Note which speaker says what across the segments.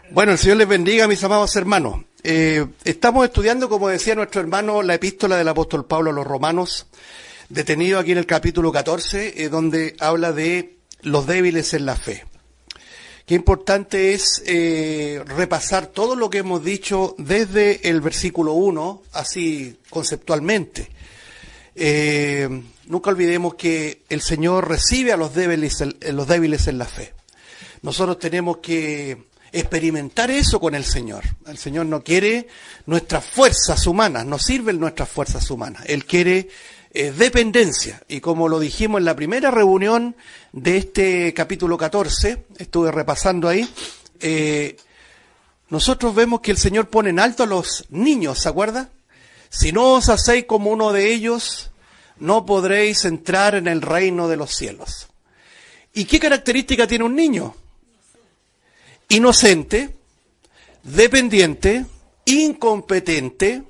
Speaker 1: Bueno, el Señor les bendiga, mis amados hermanos. Estamos estudiando, como decía nuestro hermano, la epístola del apóstol Pablo a los romanos, detenido aquí en el capítulo 14, donde habla de los débiles en la fe. Qué importante es repasar todo lo que hemos dicho desde el versículo 1, así conceptualmente. Nunca olvidemos que el Señor recibe a los débiles en la fe. Nosotros tenemos que experimentar eso con el Señor. El Señor no quiere nuestras fuerzas humanas, no sirven nuestras fuerzas humanas. Él quiere dependencia. Y como lo dijimos en la primera reunión de este capítulo 14, estuve repasando ahí, nosotros vemos que el Señor pone en alto a los niños, ¿se acuerda? Si no os hacéis como uno de ellos, no podréis entrar en el reino de los cielos. ¿Y qué característica tiene un niño? Inocente, dependiente, incompetente,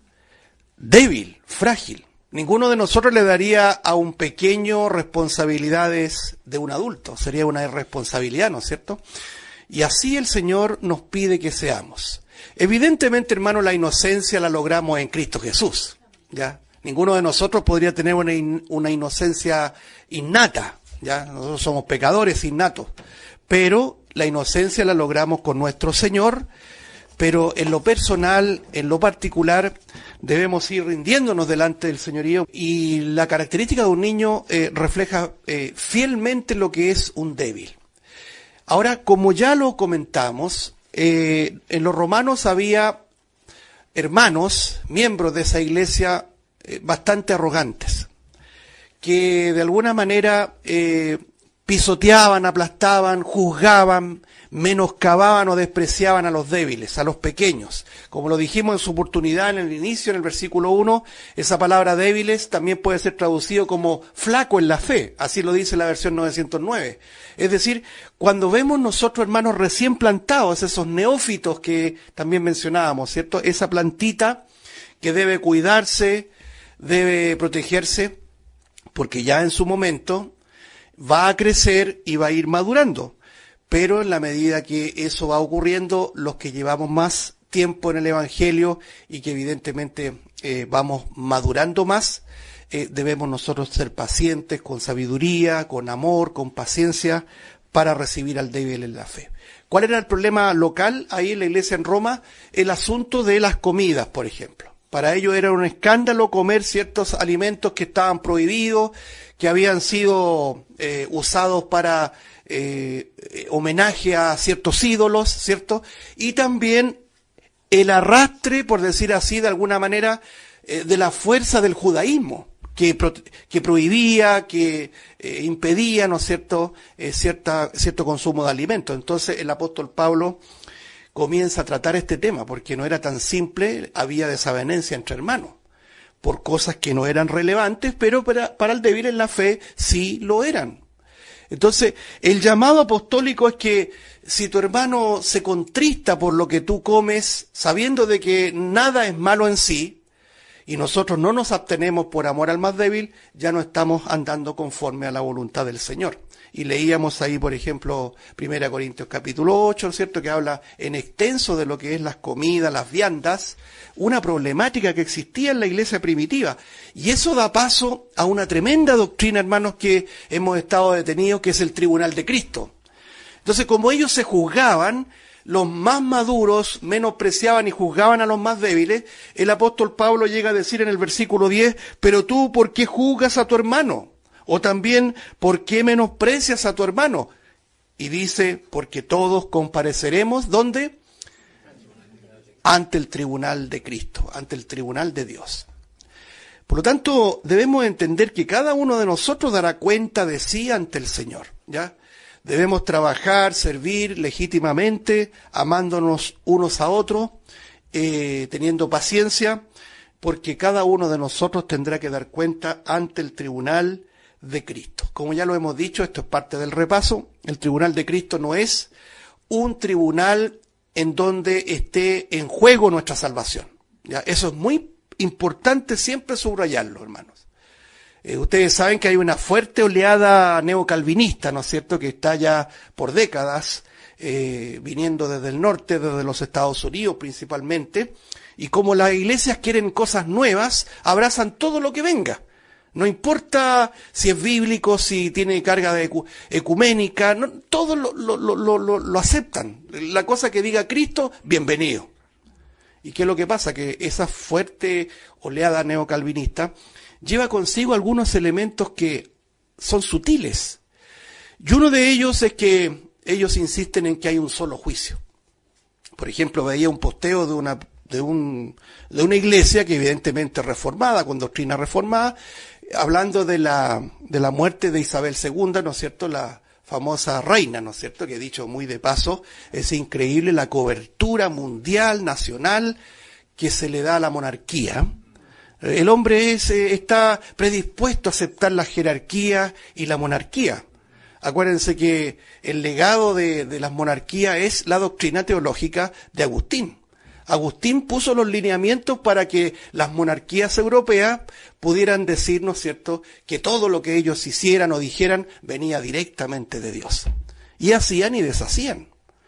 Speaker 1: débil, frágil. Ninguno de nosotros le daría a un pequeño responsabilidades de un adulto. Sería una irresponsabilidad, ¿no es cierto? Y así el Señor nos pide que seamos. Evidentemente, hermano, la inocencia la logramos en Cristo Jesús, ¿ya? Ninguno de nosotros podría tener una inocencia innata, ¿ya? Nosotros somos pecadores innatos, pero la inocencia la logramos con nuestro Señor, pero en lo personal, en lo particular, debemos ir rindiéndonos delante del Señorío. Y la característica de un niño refleja fielmente lo que es un débil. Ahora, como ya lo comentamos, en los romanos había hermanos, miembros de esa iglesia, bastante arrogantes, que de alguna manera pisoteaban, aplastaban, juzgaban, menoscababan o despreciaban a los débiles, a los pequeños. Como lo dijimos en su oportunidad en el inicio, en el versículo 1, esa palabra débiles también puede ser traducido como flaco en la fe, así lo dice la versión 909. Es decir, cuando vemos nosotros, hermanos, recién plantados, esos neófitos que también mencionábamos, ¿cierto? Esa plantita que debe cuidarse, debe protegerse, porque ya en su momento va a crecer y va a ir madurando. Pero en la medida que eso va ocurriendo, los que llevamos más tiempo en el Evangelio y que evidentemente vamos madurando más, debemos nosotros ser pacientes, con sabiduría, con amor, con paciencia, para recibir al débil en la fe. ¿Cuál era el problema local ahí en la iglesia en Roma? El asunto de las comidas, por ejemplo. Para ellos era un escándalo comer ciertos alimentos que estaban prohibidos, que habían sido usados para homenaje a ciertos ídolos, ¿cierto? Y también el arrastre, por decir así, de alguna manera, de la fuerza del judaísmo, que prohibía, que impedía, ¿no es cierto?, cierto consumo de alimentos. Entonces el apóstol Pablo comienza a tratar este tema, porque no era tan simple, había desavenencia entre hermanos, por cosas que no eran relevantes, pero para el débil en la fe sí lo eran. Entonces, el llamado apostólico es que si tu hermano se contrista por lo que tú comes, sabiendo de que nada es malo en sí, y nosotros no nos abstenemos por amor al más débil, ya no estamos andando conforme a la voluntad del Señor. Y leíamos ahí, por ejemplo, 1 Corintios capítulo 8, ¿cierto?, que habla en extenso de lo que es las comidas, las viandas, una problemática que existía en la iglesia primitiva. Y eso da paso a una tremenda doctrina, hermanos, que hemos estado detenidos, que es el tribunal de Cristo. Entonces, como ellos se juzgaban, los más maduros menospreciaban y juzgaban a los más débiles, el apóstol Pablo llega a decir en el versículo 10, pero tú, ¿por qué juzgas a tu hermano? O también, ¿por qué menosprecias a tu hermano? Y dice, porque todos compareceremos, ¿dónde? Ante el tribunal de Cristo, ante el tribunal de Dios. Por lo tanto, debemos entender que cada uno de nosotros dará cuenta de sí ante el Señor, ¿ya? Debemos trabajar, servir legítimamente, amándonos unos a otros, teniendo paciencia, porque cada uno de nosotros tendrá que dar cuenta ante el tribunal de Cristo. Como ya lo hemos dicho, esto es parte del repaso, el tribunal de Cristo no es un tribunal en donde esté en juego nuestra salvación, ¿ya? Eso es muy importante siempre subrayarlo, hermanos. Ustedes saben que hay una fuerte oleada neocalvinista, ¿no es cierto?, que está ya por décadas viniendo desde el norte, desde los Estados Unidos principalmente, y como las iglesias quieren cosas nuevas, abrazan todo lo que venga. No importa si es bíblico, si tiene carga de ecuménica, no, todo lo aceptan. La cosa que diga Cristo, bienvenido. ¿Y qué es lo que pasa? Que esa fuerte oleada neocalvinista lleva consigo algunos elementos que son sutiles. Y uno de ellos es que ellos insisten en que hay un solo juicio. Por ejemplo, veía un posteo de una iglesia que evidentemente es reformada, con doctrina reformada, hablando de la muerte de Isabel II, ¿no es cierto?, la famosa reina, ¿no es cierto?, que dicho muy de paso, es increíble la cobertura mundial, nacional, que se le da a la monarquía. El hombre está predispuesto a aceptar la jerarquía y la monarquía. Acuérdense que el legado de las monarquías es la doctrina teológica de Agustín. Agustín puso los lineamientos para que las monarquías europeas pudieran decir, ¿no es cierto?, que todo lo que ellos hicieran o dijeran venía directamente de Dios. Y hacían y deshacían.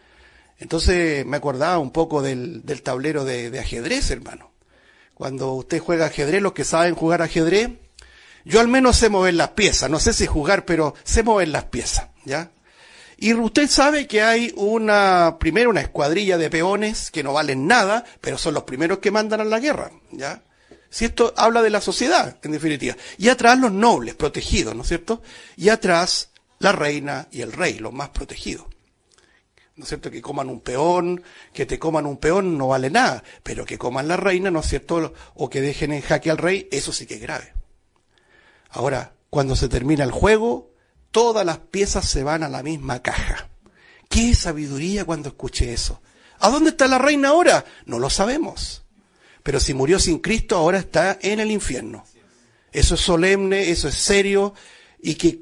Speaker 1: Entonces me acordaba un poco del tablero de ajedrez, hermano. Cuando usted juega ajedrez, los que saben jugar ajedrez, yo al menos sé mover las piezas, no sé si jugar, pero sé mover las piezas, ¿ya? Y usted sabe que hay primero una escuadrilla de peones que no valen nada, pero son los primeros que mandan a la guerra, ¿ya? Si esto habla de la sociedad, en definitiva. Y atrás los nobles, protegidos, ¿no es cierto? Y atrás la reina y el rey, los más protegidos. ¿No es cierto? Que coman un peón, que te coman un peón no vale nada, pero que coman la reina, ¿no es cierto? O que dejen en jaque al rey, eso sí que es grave. Ahora, cuando se termina el juego, todas las piezas se van a la misma caja. ¡Qué sabiduría cuando escuché eso! ¿A dónde está la reina ahora? No lo sabemos. Pero si murió sin Cristo, ahora está en el infierno. Eso es solemne, eso es serio, y que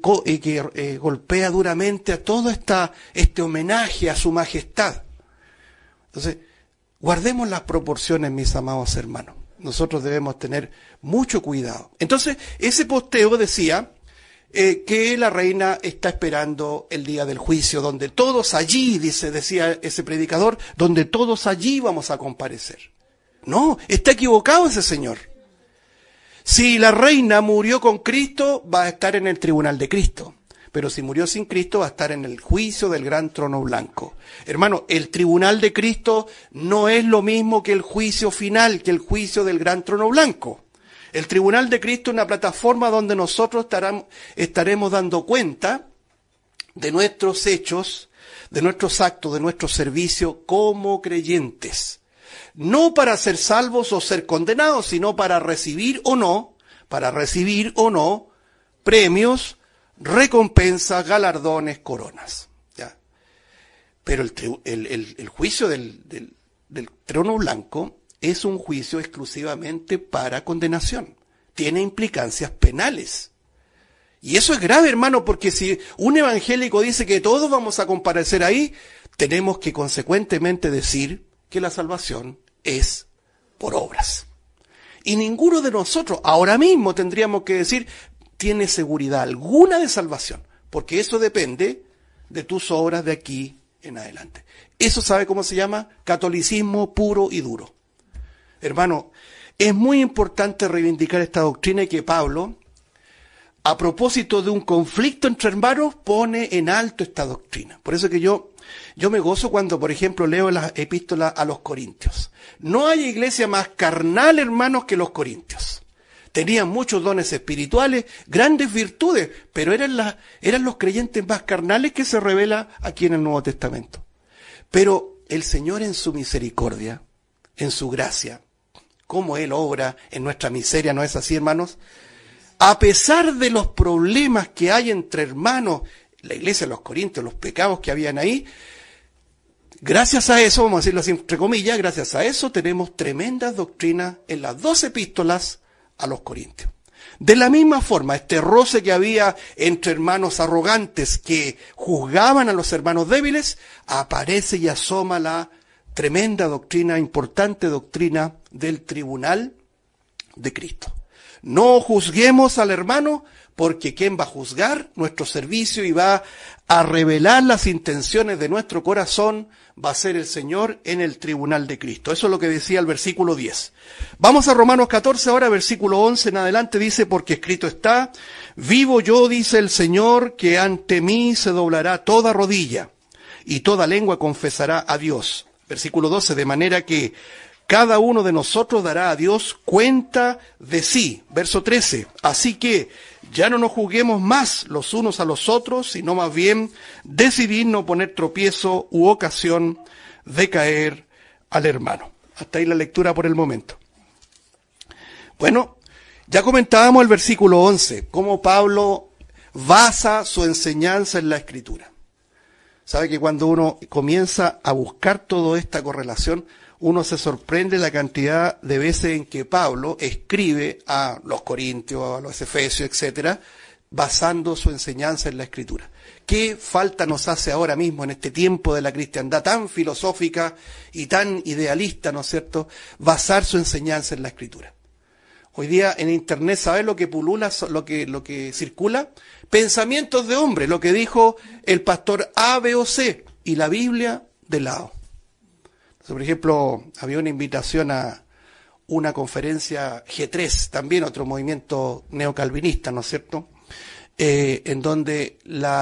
Speaker 1: golpea duramente a todo este homenaje a su majestad. Entonces, guardemos las proporciones, mis amados hermanos. Nosotros debemos tener mucho cuidado. Entonces, ese posteo decía que la reina está esperando el día del juicio, donde todos allí, decía ese predicador, donde todos allí vamos a comparecer. No, está equivocado ese señor. Si la reina murió con Cristo, va a estar en el tribunal de Cristo. Pero si murió sin Cristo, va a estar en el juicio del gran trono blanco. Hermano, el tribunal de Cristo no es lo mismo que el juicio final, que el juicio del gran trono blanco. El tribunal de Cristo es una plataforma donde nosotros estaremos dando cuenta de nuestros hechos, de nuestros actos, de nuestro servicio como creyentes. No para ser salvos o ser condenados, sino para recibir o no premios, recompensas, galardones, coronas. ¿Ya? Pero el juicio del trono blanco es un juicio exclusivamente para condenación. Tiene implicancias penales. Y eso es grave, hermano, porque si un evangélico dice que todos vamos a comparecer ahí, tenemos que consecuentemente decir que la salvación es por obras. Y ninguno de nosotros ahora mismo tendríamos que decir tiene seguridad alguna de salvación, porque eso depende de tus obras de aquí en adelante. Eso, ¿sabe cómo se llama? Catolicismo puro y duro. Hermano, es muy importante reivindicar esta doctrina y que Pablo, a propósito de un conflicto entre hermanos, pone en alto esta doctrina. Por eso que yo me gozo cuando, por ejemplo, leo las epístolas a los Corintios. No hay iglesia más carnal, hermanos, que los Corintios. Tenían muchos dones espirituales, grandes virtudes, pero eran los creyentes más carnales que se revela aquí en el Nuevo Testamento. Pero el Señor en su misericordia, en su gracia, como Él obra en nuestra miseria, ¿no es así, hermanos? A pesar de los problemas que hay entre hermanos, la iglesia de los Corintios, los pecados que habían ahí, gracias a eso, vamos a decirlo así entre comillas, gracias a eso tenemos tremendas doctrinas en las 2 epístolas a los Corintios. De la misma forma, este roce que había entre hermanos arrogantes que juzgaban a los hermanos débiles, aparece y asoma la tremenda doctrina, importante doctrina del tribunal de Cristo. no juzguemos al hermano, porque ¿quién va a juzgar nuestro servicio y va a revelar las intenciones de nuestro corazón? Va a ser el Señor en el tribunal de Cristo. Eso es lo que decía el versículo 10. Vamos a Romanos 14 ahora, versículo 11 en adelante, dice, porque escrito está, vivo yo, dice el Señor, que ante mí se doblará toda rodilla y toda lengua confesará a Dios. Versículo 12, de manera que cada uno de nosotros dará a Dios cuenta de sí. Verso 13, así que ya no nos juzguemos más los unos a los otros, sino más bien decidir no poner tropiezo u ocasión de caer al hermano. Hasta ahí la lectura por el momento. Bueno, ya comentábamos el versículo 11, cómo Pablo basa su enseñanza en la Escritura. Sabe que cuando uno comienza a buscar toda esta correlación, uno se sorprende la cantidad de veces en que Pablo escribe a los Corintios, a los Efesios, etcétera, basando su enseñanza en la Escritura. ¿Qué falta nos hace ahora mismo en este tiempo de la cristiandad tan filosófica y tan idealista, ¿no es cierto?, basar su enseñanza en la Escritura? Hoy día en Internet, ¿sabes lo que pulula, lo que circula? Pensamientos de hombre, lo que dijo el pastor A, B o C, y la Biblia de lado. Entonces, por ejemplo, había una invitación a una conferencia G3, también otro movimiento neocalvinista, ¿no es cierto?, en donde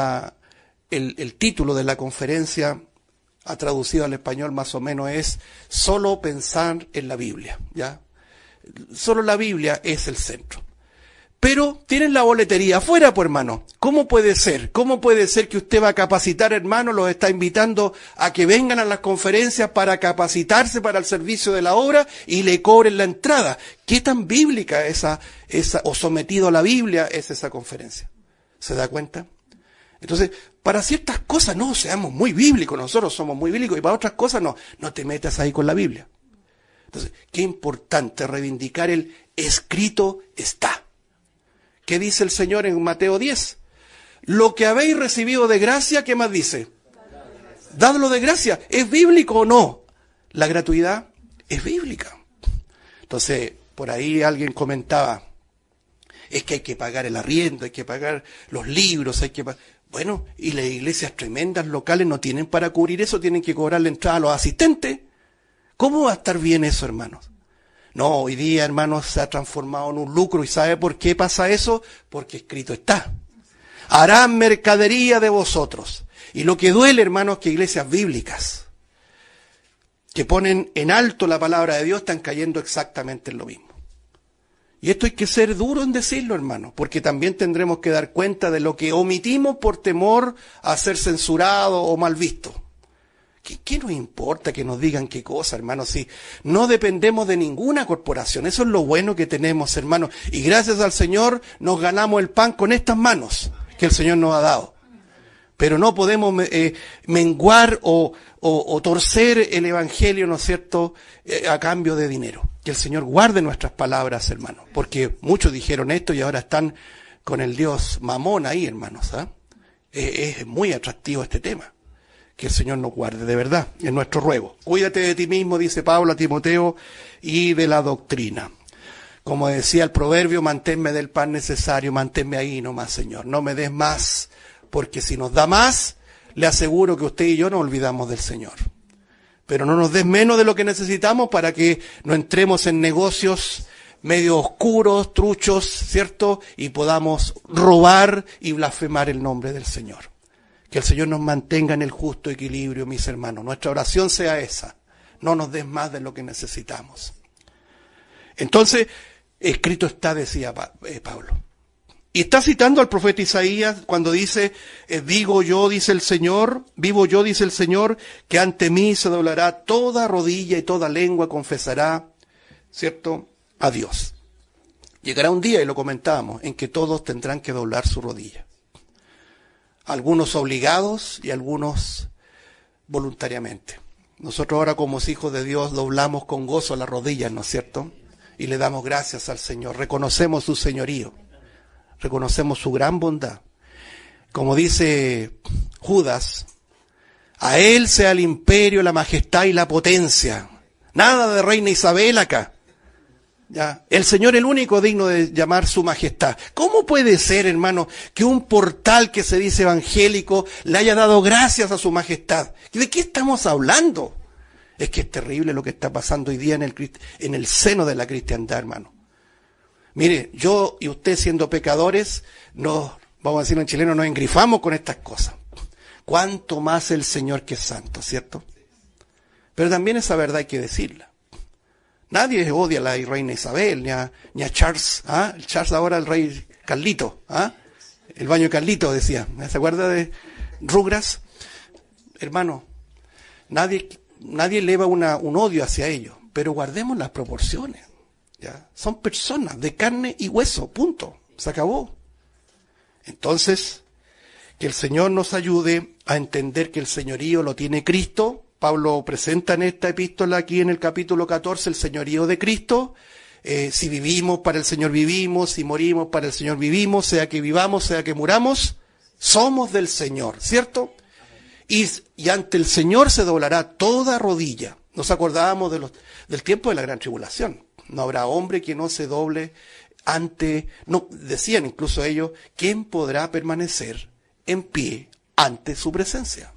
Speaker 1: el título de la conferencia, ha traducido al español más o menos, es solo pensar en la Biblia, ¿ya? Solo la Biblia es el centro. Pero tienen la boletería afuera, pues hermano. ¿Cómo puede ser? ¿Cómo puede ser que usted va a capacitar, hermano? Los está invitando a que vengan a las conferencias para capacitarse para el servicio de la obra y le cobren la entrada. ¿Qué tan bíblica esa o sometido a la Biblia es esa conferencia? ¿Se da cuenta? Entonces, para ciertas cosas no, seamos muy bíblicos, nosotros somos muy bíblicos, y para otras cosas no te metas ahí con la Biblia. Entonces, qué importante reivindicar el escrito está. ¿Qué dice el Señor en Mateo 10? Lo que habéis recibido de gracia, ¿qué más dice? Dadlo de gracia. ¿Es bíblico o no? La gratuidad es bíblica. Entonces, por ahí alguien comentaba, es que hay que pagar el arriendo, hay que pagar los libros, Bueno, y las iglesias tremendas locales no tienen para cubrir eso, tienen que cobrar la entrada a los asistentes. ¿Cómo va a estar bien eso, hermanos? No, hoy día, hermanos, se ha transformado en un lucro. ¿Y sabe por qué pasa eso? Porque escrito está. Harán mercadería de vosotros. Y lo que duele, hermanos, es que iglesias bíblicas que ponen en alto la palabra de Dios están cayendo exactamente en lo mismo. Y esto hay que ser duro en decirlo, hermanos, porque también tendremos que dar cuenta de lo que omitimos por temor a ser censurado o mal visto. ¿Qué nos importa que nos digan qué cosa, hermanos? Si no dependemos de ninguna corporación, eso es lo bueno que tenemos, hermanos. Y gracias al Señor nos ganamos el pan con estas manos que el Señor nos ha dado. Pero no podemos menguar o torcer el Evangelio, ¿no es cierto?, a cambio de dinero. Que el Señor guarde nuestras palabras, hermanos. Porque muchos dijeron esto y ahora están con el Dios Mamón ahí, hermanos. Es muy atractivo este tema. Que el Señor nos guarde, de verdad, es nuestro ruego. Cuídate de ti mismo, dice Pablo a Timoteo, y de la doctrina. Como decía el proverbio, manténme del pan necesario, manténme ahí nomás, Señor. No me des más, porque si nos da más, le aseguro que usted y yo nos olvidamos del Señor. Pero no nos des menos de lo que necesitamos para que no entremos en negocios medio oscuros, truchos, ¿cierto? Y podamos robar y blasfemar el nombre del Señor. Que el Señor nos mantenga en el justo equilibrio, mis hermanos. Nuestra oración sea esa. No nos des más de lo que necesitamos. Entonces, escrito está, decía Pablo. Y está citando al profeta Isaías cuando dice, vivo yo, dice el Señor, que ante mí se doblará toda rodilla y toda lengua confesará, ¿cierto?, a Dios. Llegará un día, y lo comentábamos, en que todos tendrán que doblar su rodilla. Algunos obligados y algunos voluntariamente. Nosotros ahora como hijos de Dios doblamos con gozo las rodillas, ¿no es cierto? Y le damos gracias al Señor. Reconocemos su señorío. Reconocemos su gran bondad. Como dice Judas, a él sea el imperio, la majestad y la potencia. Nada de reina Isabel acá. ¿Ya? El Señor el único digno de llamar su majestad. ¿Cómo puede ser, hermano, que un portal que se dice evangélico le haya dado gracias a su majestad? ¿De qué estamos hablando? Es que es terrible lo que está pasando hoy día en el seno de la cristiandad, hermano. Mire, yo y usted siendo pecadores, vamos a decirlo en chileno, nos engrifamos con estas cosas. Cuánto más el Señor que es santo, ¿cierto? Pero también esa verdad hay que decirla. Nadie odia a la reina Isabel, ni a Charles, ¿ah? Charles ahora el rey Carlito, ¿ah? El baño de Carlito decía, ¿se acuerda de Rugras? Hermano, nadie eleva un odio hacia ellos, pero guardemos las proporciones, ¿ya? Son personas de carne y hueso, punto, se acabó. Entonces, que el Señor nos ayude a entender que el señorío lo tiene Cristo. Pablo presenta en esta epístola, aquí en el capítulo 14, el señorío de Cristo. Si vivimos, para el Señor vivimos, si morimos, para el Señor vivimos, sea que vivamos, sea que muramos, somos del Señor, ¿cierto? Y ante el Señor se doblará toda rodilla. Nos acordábamos del tiempo de la gran tribulación. No habrá hombre que no se doble decían incluso ellos, ¿quién podrá permanecer en pie ante su presencia?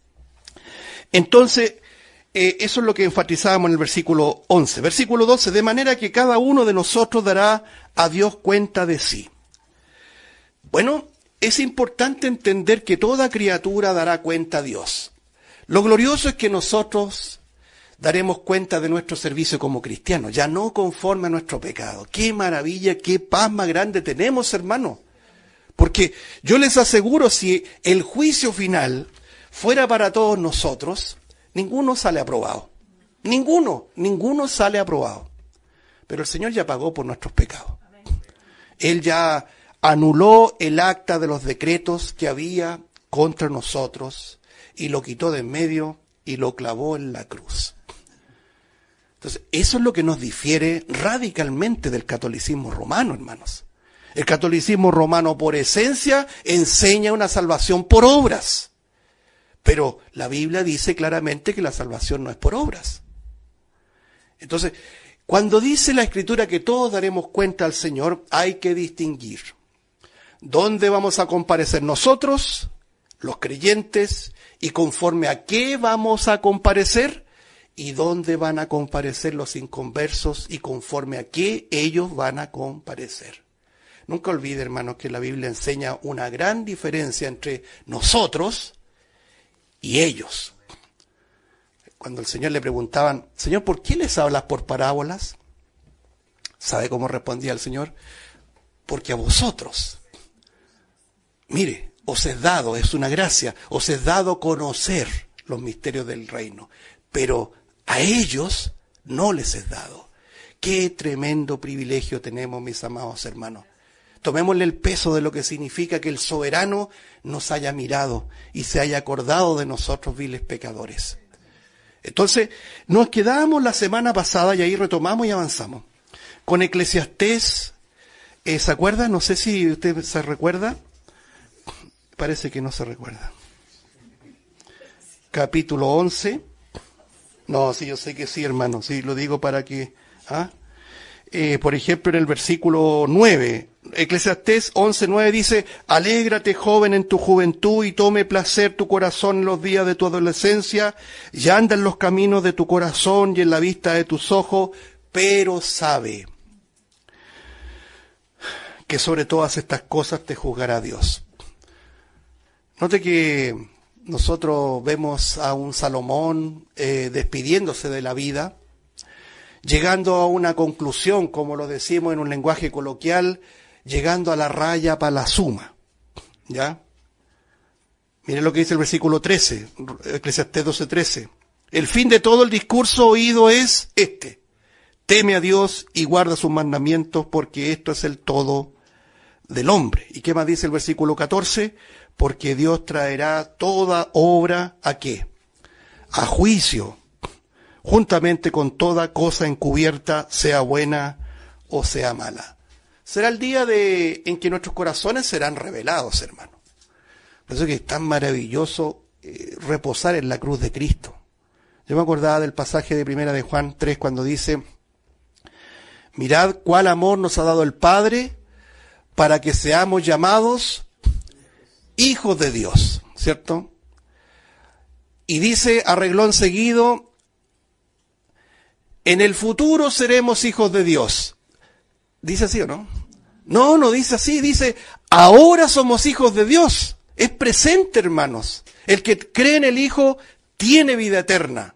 Speaker 1: Entonces, eso es lo que enfatizábamos en el versículo 11. Versículo 12, de manera que cada uno de nosotros dará a Dios cuenta de sí. Bueno, es importante entender que toda criatura dará cuenta a Dios. Lo glorioso es que nosotros daremos cuenta de nuestro servicio como cristianos, ya no conforme a nuestro pecado. ¡Qué maravilla, qué paz más grande tenemos, hermano! Porque yo les aseguro, si el juicio final fuera para todos nosotros, ninguno sale aprobado. Ninguno sale aprobado. Pero el Señor ya pagó por nuestros pecados. Él ya anuló el acta de los decretos que había contra nosotros y lo quitó de en medio y lo clavó en la cruz. Entonces, eso es lo que nos difiere radicalmente del catolicismo romano, hermanos. El catolicismo romano, por esencia, enseña una salvación por obras. Pero la Biblia dice claramente que la salvación no es por obras. Entonces, cuando dice la Escritura que todos daremos cuenta al Señor, hay que distinguir. ¿Dónde vamos a comparecer nosotros, los creyentes, y conforme a qué vamos a comparecer? ¿Y dónde van a comparecer los inconversos y conforme a qué ellos van a comparecer? Nunca olvide, hermanos, que la Biblia enseña una gran diferencia entre nosotros y ellos. Cuando al Señor le preguntaban, Señor, ¿por qué les hablas por parábolas? ¿Sabe cómo respondía el Señor? Porque a vosotros, mire, os es dado, es una gracia, os es dado conocer los misterios del reino, pero a ellos no les es dado. Qué tremendo privilegio tenemos, mis amados hermanos. Tomémosle el peso de lo que significa que el soberano nos haya mirado y se haya acordado de nosotros, viles pecadores. Entonces, nos quedamos la semana pasada y ahí retomamos y avanzamos. Con Eclesiastés, ¿se acuerda? No sé si usted se recuerda. Parece que no se recuerda. Capítulo 11. No, sí, yo sé que sí, hermano. Sí, lo digo para que... por ejemplo, en el versículo 9, Eclesiastés 11:9 dice, alégrate, joven, en tu juventud, y tome placer tu corazón en los días de tu adolescencia, y anda en los caminos de tu corazón y en la vista de tus ojos, pero sabe que sobre todas estas cosas te juzgará Dios. Note que nosotros vemos a un Salomón despidiéndose de la vida, llegando a una conclusión, como lo decimos en un lenguaje coloquial, llegando a la raya para la suma. ¿Ya? Miren lo que dice el versículo 13, Eclesiastés 12:13. El fin de todo el discurso oído es este: teme a Dios y guarda sus mandamientos, porque esto es el todo del hombre. ¿Y qué más dice el versículo 14? Porque Dios traerá toda obra, ¿a qué? A juicio, juntamente con toda cosa encubierta, sea buena o sea mala. Será el día en que nuestros corazones serán revelados, hermano. Por eso que es tan maravilloso reposar en la cruz de Cristo. Yo me acordaba del pasaje de 1 de Juan 3 cuando dice, Mirad cuál amor nos ha dado el Padre para que seamos llamados hijos de Dios, ¿cierto? Y dice a reglón seguido, en el futuro seremos hijos de Dios. ¿Dice así o no? No, no dice así, dice, ahora somos hijos de Dios. Es presente, hermanos. El que cree en el Hijo tiene vida eterna.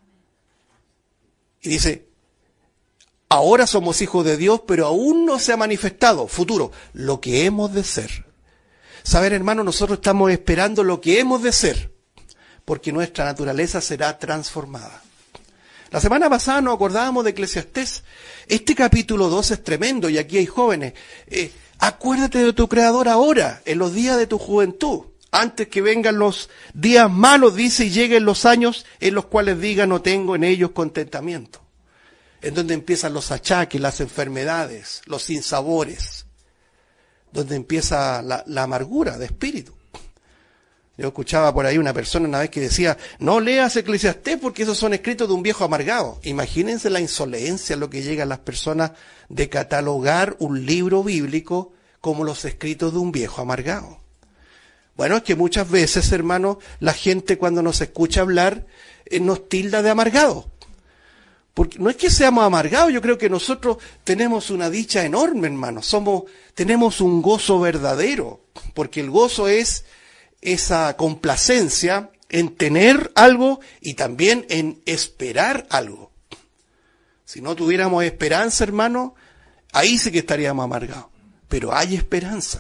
Speaker 1: Y dice, ahora somos hijos de Dios, pero aún no se ha manifestado, futuro, lo que hemos de ser. Saber, hermanos, nosotros estamos esperando lo que hemos de ser, porque nuestra naturaleza será transformada. La semana pasada nos acordábamos de Eclesiastés. Este capítulo 2 es tremendo, y aquí hay jóvenes. Acuérdate de tu Creador ahora, en los días de tu juventud, antes que vengan los días malos, dice, y lleguen los años en los cuales diga no tengo en ellos contentamiento. En donde empiezan los achaques, las enfermedades, los sinsabores, donde empieza la amargura de espíritu. Yo escuchaba por ahí una persona una vez que decía, no leas Eclesiastés porque esos son escritos de un viejo amargado. Imagínense la insolencia a lo que llegan las personas de catalogar un libro bíblico como los escritos de un viejo amargado. Bueno, es que muchas veces, hermanos, la gente cuando nos escucha hablar nos tilda de amargados. Porque no es que seamos amargados, yo creo que nosotros tenemos una dicha enorme, hermanos. Tenemos un gozo verdadero, porque el gozo es esa complacencia en tener algo y también en esperar algo. Si no tuviéramos esperanza, hermano, ahí sí que estaríamos amargados. Pero hay esperanza.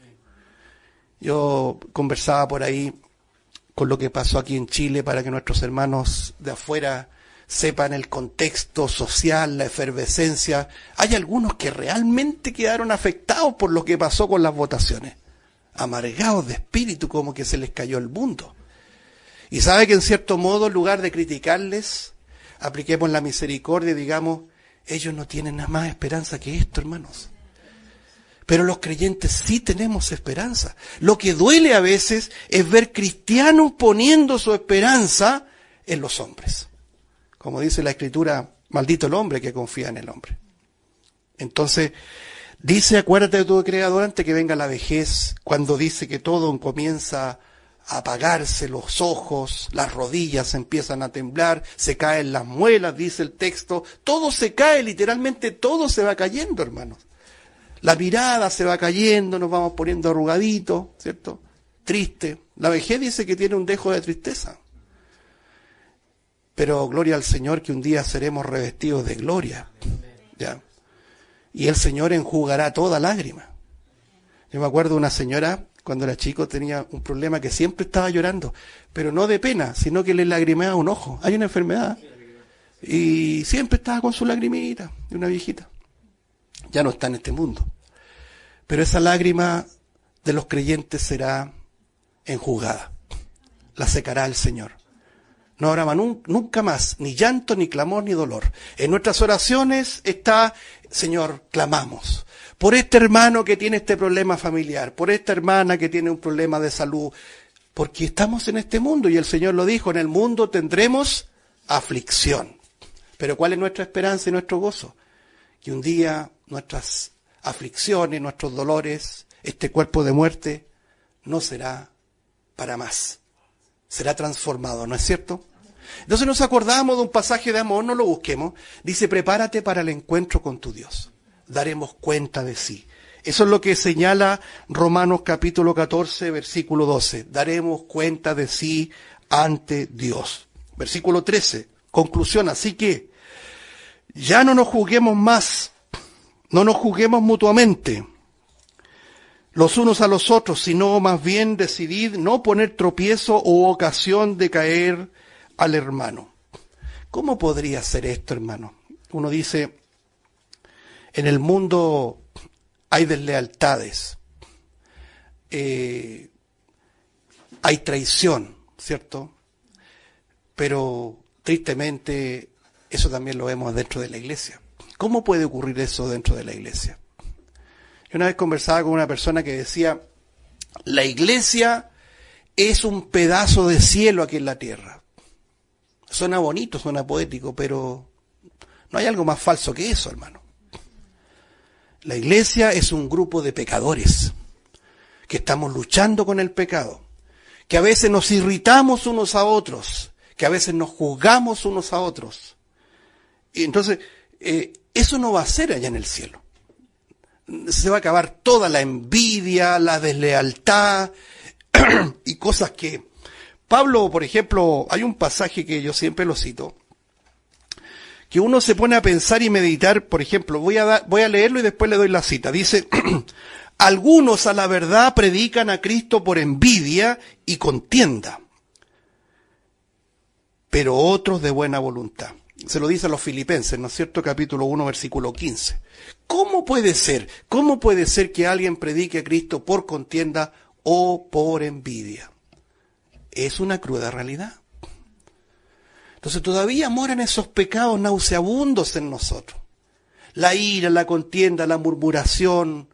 Speaker 1: Yo conversaba por ahí con lo que pasó aquí en Chile para que nuestros hermanos de afuera sepan el contexto social, la efervescencia. Hay algunos que realmente quedaron afectados por lo que pasó con las votaciones. Amargados de espíritu, como que se les cayó el mundo. Y sabe que en cierto modo, en lugar de criticarles, apliquemos la misericordia y digamos, ellos no tienen nada más esperanza que esto, hermanos. Pero los creyentes sí tenemos esperanza. Lo que duele a veces es ver cristianos poniendo su esperanza en los hombres. Como dice la Escritura, maldito el hombre que confía en el hombre. Entonces, dice, acuérdate de tu Creador antes que venga la vejez, cuando dice que todo comienza a apagarse, los ojos, las rodillas empiezan a temblar, se caen las muelas, dice el texto, todo se cae, literalmente todo se va cayendo, hermanos. La mirada se va cayendo, nos vamos poniendo arrugaditos, ¿cierto? Triste. La vejez dice que tiene un dejo de tristeza. Pero gloria al Señor que un día seremos revestidos de gloria. ¿Ya? Y el Señor enjugará toda lágrima. Yo me acuerdo de una señora, cuando era chico, tenía un problema que siempre estaba llorando, pero no de pena, sino que le lagrimeaba un ojo. Hay una enfermedad. Y siempre estaba con su lagrimita, de una viejita. Ya no está en este mundo. Pero esa lágrima de los creyentes será enjugada. La secará el Señor. No habrá nunca más ni llanto, ni clamor, ni dolor. En nuestras oraciones está, Señor, clamamos por este hermano que tiene este problema familiar, por esta hermana que tiene un problema de salud, porque estamos en este mundo y el Señor lo dijo, en el mundo tendremos aflicción. Pero ¿cuál es nuestra esperanza y nuestro gozo? Que un día nuestras aflicciones, nuestros dolores, este cuerpo de muerte, no será para más. Será transformado, ¿no es cierto? Entonces nos acordamos de un pasaje de amor, no lo busquemos. Dice, prepárate para el encuentro con tu Dios. Daremos cuenta de sí. Eso es lo que señala Romanos capítulo 14, versículo 12. Daremos cuenta de sí ante Dios. Versículo 13, conclusión. Así que ya no nos juzguemos más, no nos juzguemos mutuamente los unos a los otros, sino más bien decidid no poner tropiezo o ocasión de caer al hermano. ¿Cómo podría ser esto, hermano? Uno dice, en el mundo hay deslealtades, hay traición, ¿cierto? Pero tristemente eso también lo vemos dentro de la iglesia. ¿Cómo puede ocurrir eso dentro de la iglesia? Yo una vez conversaba con una persona que decía, la iglesia es un pedazo de cielo aquí en la tierra. Suena bonito, suena poético, pero no hay algo más falso que eso, hermano. La iglesia es un grupo de pecadores que estamos luchando con el pecado, que a veces nos irritamos unos a otros, que a veces nos juzgamos unos a otros. Y entonces, eso no va a ser allá en el cielo. Se va a acabar toda la envidia, la deslealtad y cosas que... Pablo, por ejemplo, hay un pasaje que yo siempre lo cito, que uno se pone a pensar y meditar. Por ejemplo, voy a leerlo y después le doy la cita. Dice, algunos a la verdad predican a Cristo por envidia y contienda, pero otros de buena voluntad. Se lo dice a los Filipenses, ¿no es cierto? Capítulo 1, versículo 15. ¿Cómo puede ser? ¿Cómo puede ser que alguien predique a Cristo por contienda o por envidia? Es una cruda realidad. Entonces todavía moran esos pecados nauseabundos en nosotros. La ira, la contienda, la murmuración,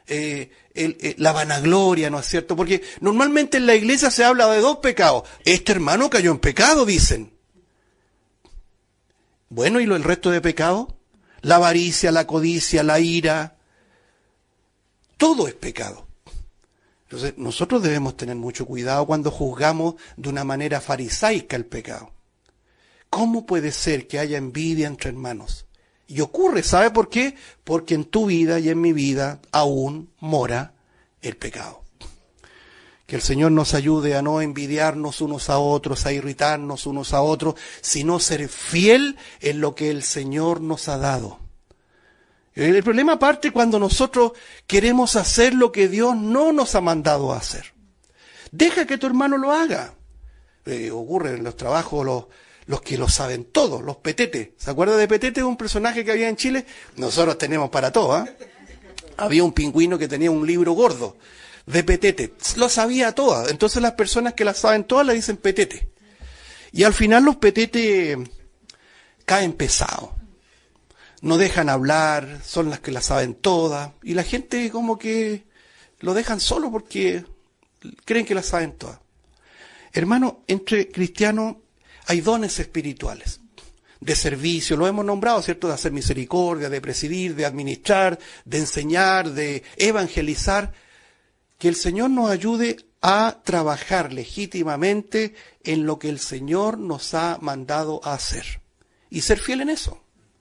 Speaker 1: la vanagloria, ¿no es cierto? Porque normalmente en la iglesia se habla de dos pecados. Este hermano cayó en pecado, dicen. Bueno, ¿y el resto de pecados? La avaricia, la codicia, la ira. Todo es pecado. Entonces nosotros debemos tener mucho cuidado cuando juzgamos de una manera farisaica el pecado. ¿Cómo puede ser que haya envidia entre hermanos? Y ocurre, ¿sabe por qué? Porque en tu vida y en mi vida aún mora el pecado. Que el Señor nos ayude a no envidiarnos unos a otros, a irritarnos unos a otros, sino ser fiel en lo que el Señor nos ha dado. El problema parte cuando nosotros queremos hacer lo que Dios no nos ha mandado a hacer. Deja que tu hermano lo haga. Ocurre en los trabajos los que lo saben todo, los petetes. ¿Se acuerda de Petete, un personaje que había en Chile? Nosotros tenemos para todo, ¿eh? Había un pingüino que tenía un libro gordo de Petete. Lo sabía todas. Entonces las personas que las saben todas le dicen Petete. Y al final los Petete caen pesados. No dejan hablar, son las que las saben todas. Y la gente como que lo dejan solo porque creen que las saben todas. Hermano, entre cristianos hay dones espirituales, de servicio, lo hemos nombrado, ¿cierto? De hacer misericordia, de presidir, de administrar, de enseñar, de evangelizar. Que el Señor nos ayude a trabajar legítimamente en lo que el Señor nos ha mandado a hacer. Y ser fiel en eso.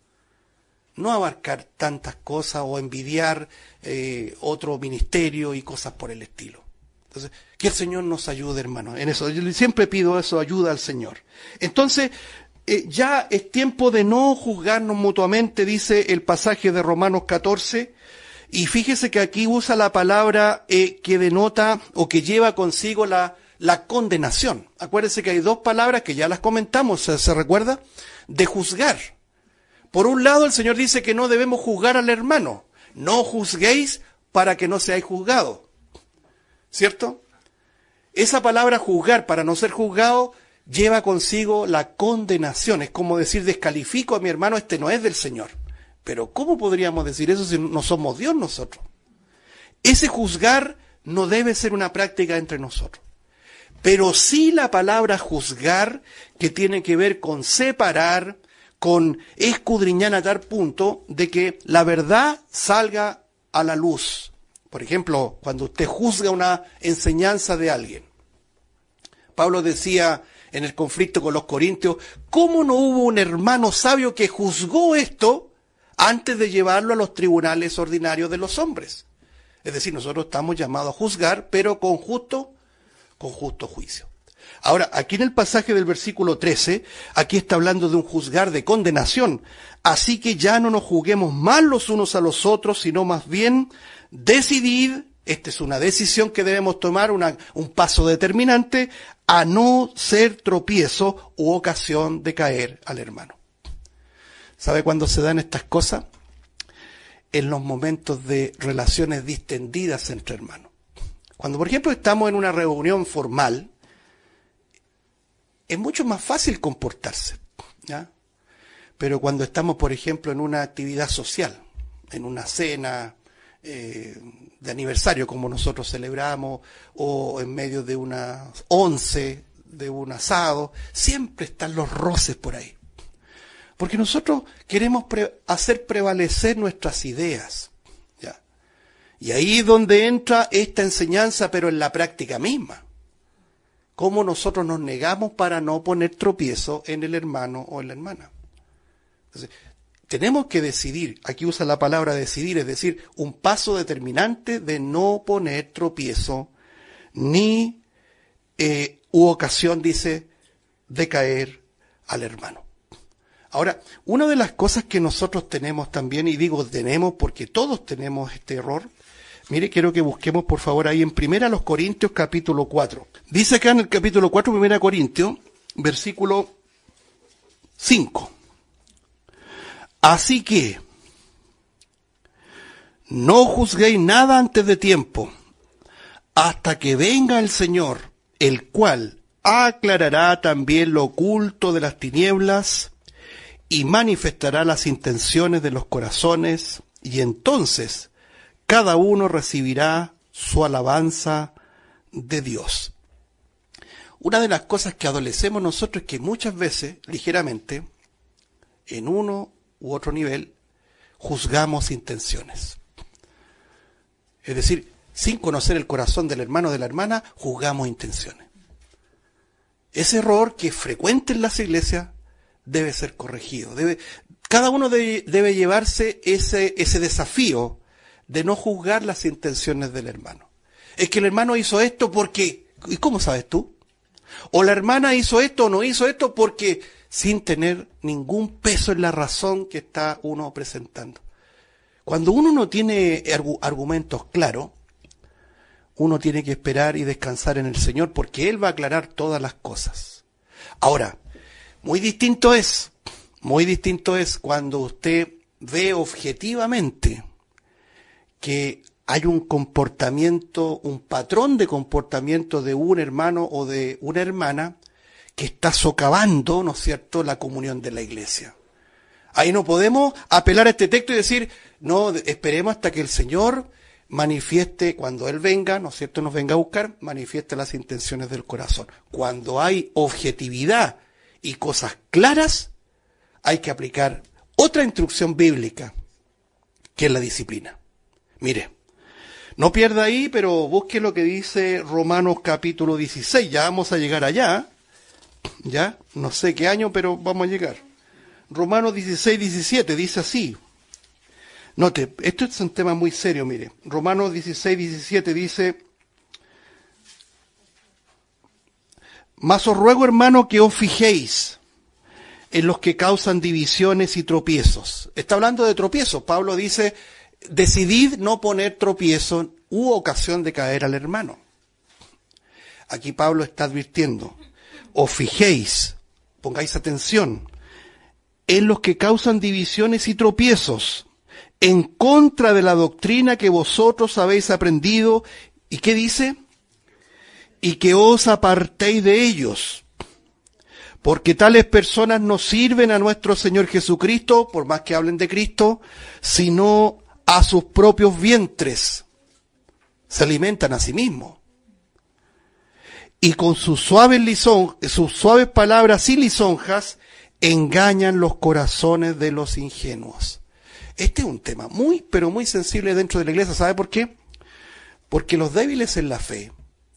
Speaker 1: No abarcar tantas cosas o envidiar otro ministerio y cosas por el estilo. Entonces, que el Señor nos ayude, hermano, en eso. Yo siempre pido eso, ayuda al Señor. Entonces, ya es tiempo de no juzgarnos mutuamente, dice el pasaje de Romanos 14. Y fíjese que aquí usa la palabra que denota o que lleva consigo la condenación. Acuérdese que hay dos palabras que ya las comentamos, ¿se recuerda? De juzgar. Por un lado, el Señor dice que no debemos juzgar al hermano. No juzguéis para que no seáis juzgados. ¿Cierto? Esa palabra juzgar para no ser juzgado lleva consigo la condenación. Es como decir, descalifico a mi hermano, este no es del Señor. Pero ¿cómo podríamos decir eso si no somos Dios nosotros? Ese juzgar no debe ser una práctica entre nosotros. Pero sí la palabra juzgar, que tiene que ver con separar, con escudriñar a tal punto de que la verdad salga a la luz. Por ejemplo, cuando usted juzga una enseñanza de alguien. Pablo decía en el conflicto con los corintios, ¿cómo no hubo un hermano sabio que juzgó esto antes de llevarlo a los tribunales ordinarios de los hombres? Es decir, nosotros estamos llamados a juzgar, pero con justo juicio. Ahora, aquí en el pasaje del versículo 13, aquí está hablando de un juzgar de condenación. Así que ya no nos juzguemos más los unos a los otros, sino más bien decidid, esta es una decisión que debemos tomar, un paso determinante, a no ser tropiezo u ocasión de caer al hermano. ¿Sabe cuándo se dan estas cosas? En los momentos de relaciones distendidas entre hermanos. Cuando, por ejemplo, estamos en una reunión formal, es mucho más fácil comportarse, ¿ya? Pero cuando estamos, por ejemplo, en una actividad social, en una cena de aniversario como nosotros celebramos, o en medio de una once, de un asado, siempre están los roces por ahí. Porque nosotros queremos hacer prevalecer nuestras ideas, Y ahí es donde entra esta enseñanza, pero en la práctica misma. Cómo nosotros nos negamos para no poner tropiezo en el hermano o en la hermana. Entonces, tenemos que decidir, aquí usa la palabra decidir, es decir, un paso determinante de no poner tropiezo ni u ocasión, dice, de caer al hermano. Ahora, una de las cosas que nosotros tenemos también, y digo tenemos porque todos tenemos este error, mire, quiero que busquemos por favor ahí en 1 Corintios capítulo 4. Dice acá en el capítulo 4, 1 Corintios, versículo 5. Así que, no juzguéis nada antes de tiempo, hasta que venga el Señor, el cual aclarará también lo oculto de las tinieblas y manifestará las intenciones de los corazones, y entonces cada uno recibirá su alabanza de Dios. Una de las cosas que adolecemos nosotros es que muchas veces, ligeramente, en uno u otro nivel, juzgamos intenciones. Es decir, sin conocer el corazón del hermano o de la hermana, juzgamos intenciones. Ese error que es frecuente en las iglesias debe ser corregido. Cada uno debe llevarse ese desafío de no juzgar las intenciones del hermano. Es que el hermano hizo esto porque... ¿Y cómo sabes tú? O la hermana hizo esto o no hizo esto porque... sin tener ningún peso en la razón que está uno presentando. Cuando uno no tiene argumentos claros, uno tiene que esperar y descansar en el Señor, porque Él va a aclarar todas las cosas. Ahora, muy distinto es cuando usted ve objetivamente que hay un comportamiento, un patrón de comportamiento de un hermano o de una hermana que está socavando, ¿no es cierto?, la comunión de la iglesia. Ahí no podemos apelar a este texto y decir, no, esperemos hasta que el Señor manifieste, cuando Él venga, ¿no es cierto?, nos venga a buscar, manifieste las intenciones del corazón. Cuando hay objetividad y cosas claras, hay que aplicar otra instrucción bíblica, que es la disciplina. Mire, no pierda ahí, pero busque lo que dice Romanos capítulo 16, ya vamos a llegar allá. Ya, no sé qué año, pero vamos a llegar. Romanos 16, 17, dice así. Note, esto es un tema muy serio, mire. Romanos 16, 17 dice: Mas os ruego, hermano, que os fijéis en los que causan divisiones y tropiezos. Está hablando de tropiezos. Pablo dice, decidid no poner tropiezo u ocasión de caer al hermano. Aquí Pablo está advirtiendo: os fijéis, pongáis atención, en los que causan divisiones y tropiezos, en contra de la doctrina que vosotros habéis aprendido. ¿Y qué dice? Y que os apartéis de ellos, porque tales personas no sirven a nuestro Señor Jesucristo, por más que hablen de Cristo, sino a sus propios vientres. Se alimentan a sí mismos. Y con sus suaves palabras y lisonjas engañan los corazones de los ingenuos. Este es un tema muy, pero muy sensible dentro de la iglesia. ¿Sabe por qué? Porque los débiles en la fe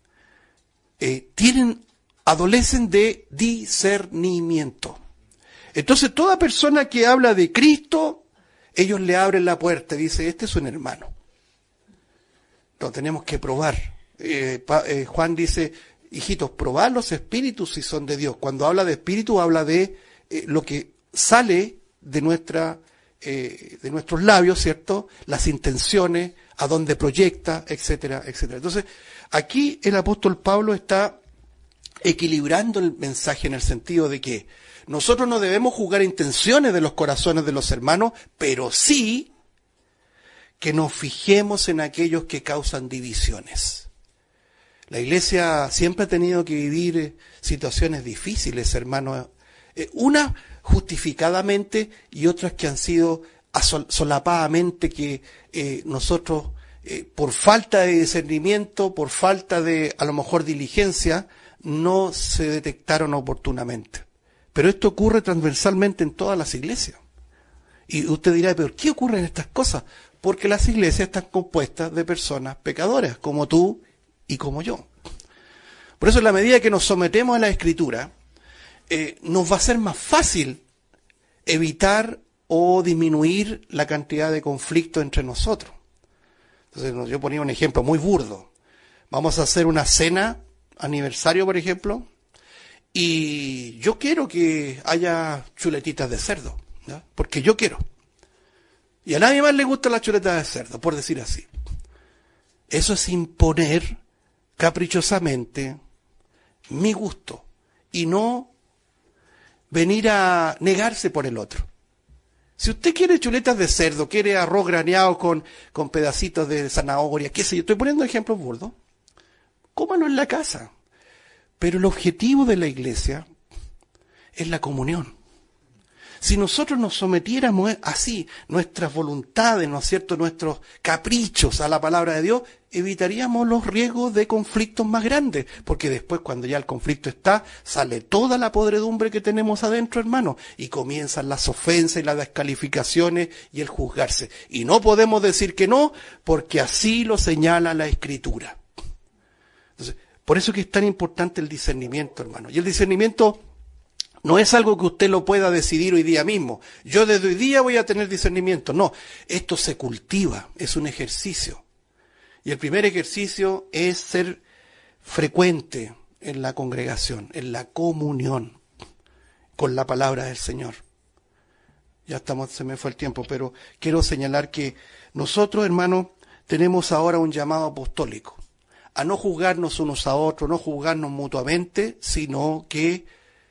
Speaker 1: adolecen de discernimiento. Entonces toda persona que habla de Cristo, ellos le abren la puerta y dicen, este es un hermano. Lo tenemos que probar. Juan dice, hijitos, probad los espíritus si son de Dios. Cuando habla de espíritu, habla de lo que sale de nuestros labios, ¿cierto? Las intenciones, a dónde proyecta, etcétera, etcétera. Entonces, aquí el apóstol Pablo está equilibrando el mensaje en el sentido de que nosotros no debemos juzgar intenciones de los corazones de los hermanos, pero sí que nos fijemos en aquellos que causan divisiones. La iglesia siempre ha tenido que vivir situaciones difíciles, hermanos, unas justificadamente y otras que han sido solapadamente que nosotros, por falta de discernimiento, por falta de, a lo mejor, diligencia, no se detectaron oportunamente. Pero esto ocurre transversalmente en todas las iglesias. Y usted dirá, ¿pero qué ocurren estas cosas? Porque las iglesias están compuestas de personas pecadoras, como tú y como yo. Por eso, en la medida que nos sometemos a la Escritura, nos va a ser más fácil evitar o disminuir la cantidad de conflictos entre nosotros. Entonces, yo ponía un ejemplo muy burdo. Vamos a hacer una cena, aniversario, por ejemplo, y yo quiero que haya chuletitas de cerdo, ¿ya? Porque yo quiero. Y a nadie más le gustan las chuletas de cerdo, por decir así. Eso es imponer caprichosamente mi gusto y no venir a negarse por el otro. Si usted quiere chuletas de cerdo, quiere arroz graneado con pedacitos de zanahoria, qué sé yo, estoy poniendo ejemplos burdos, cómalo en la casa. Pero el objetivo de la iglesia es la comunión. Si nosotros nos sometiéramos así, nuestras voluntades, ¿no es cierto?, nuestros caprichos a la palabra de Dios, evitaríamos los riesgos de conflictos más grandes, porque después, cuando ya el conflicto está, sale toda la podredumbre que tenemos adentro, hermano, y comienzan las ofensas y las descalificaciones y el juzgarse. Y no podemos decir que no, porque así lo señala la Escritura. Entonces, por eso que es tan importante el discernimiento, hermano. Y el discernimiento no es algo que usted lo pueda decidir hoy día mismo. Yo desde hoy día voy a tener discernimiento. No, esto se cultiva, es un ejercicio. Y el primer ejercicio es ser frecuente en la congregación, en la comunión con la palabra del Señor. Se me fue el tiempo, pero quiero señalar que nosotros, hermanos, tenemos ahora un llamado apostólico a no juzgarnos unos a otros, no juzgarnos mutuamente, sino que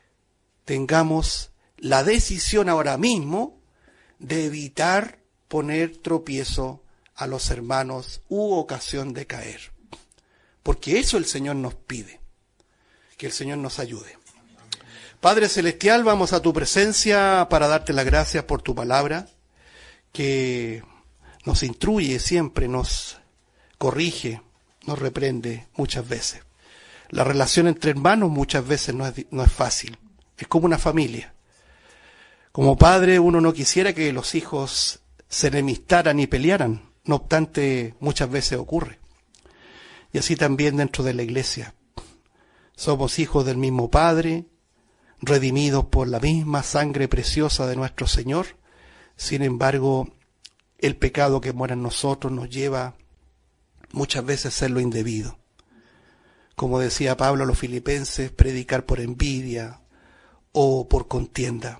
Speaker 1: tengamos la decisión ahora mismo de evitar poner tropiezo a los hermanos u ocasión de caer. Porque eso el Señor nos pide, que el Señor nos ayude. Padre Celestial, vamos a tu presencia para darte las gracias por tu palabra, que nos instruye siempre, nos corrige, nos reprende muchas veces. La relación entre hermanos muchas veces no es fácil. Es como una familia. Como padre, uno no quisiera que los hijos se enemistaran y pelearan. No obstante, muchas veces ocurre. Y así también dentro de la iglesia. Somos hijos del mismo Padre, redimidos por la misma sangre preciosa de nuestro Señor. Sin embargo, el pecado que mora en nosotros nos lleva muchas veces a hacer lo indebido. Como decía Pablo a los filipenses, predicar por envidia, o por contienda,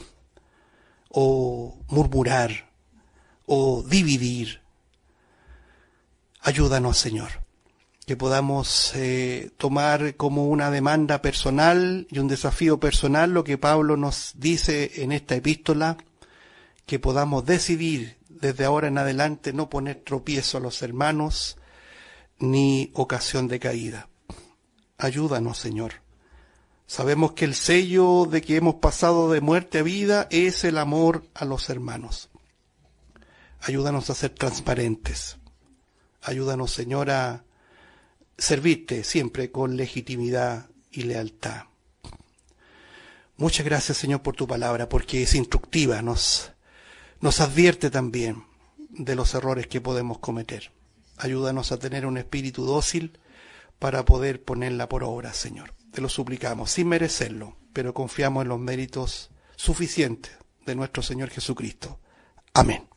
Speaker 1: o murmurar, o dividir. Ayúdanos, Señor, que podamos tomar como una demanda personal y un desafío personal lo que Pablo nos dice en esta epístola, que podamos decidir desde ahora en adelante no poner tropiezo a los hermanos ni ocasión de caída. Ayúdanos, Señor. Sabemos que el sello de que hemos pasado de muerte a vida es el amor a los hermanos. Ayúdanos a ser transparentes. Ayúdanos, Señor, a servirte siempre con legitimidad y lealtad. Muchas gracias, Señor, por tu palabra, porque es instructiva, nos advierte también de los errores que podemos cometer. Ayúdanos a tener un espíritu dócil para poder ponerla por obra, Señor. Te lo suplicamos, sin merecerlo, pero confiamos en los méritos suficientes de nuestro Señor Jesucristo. Amén.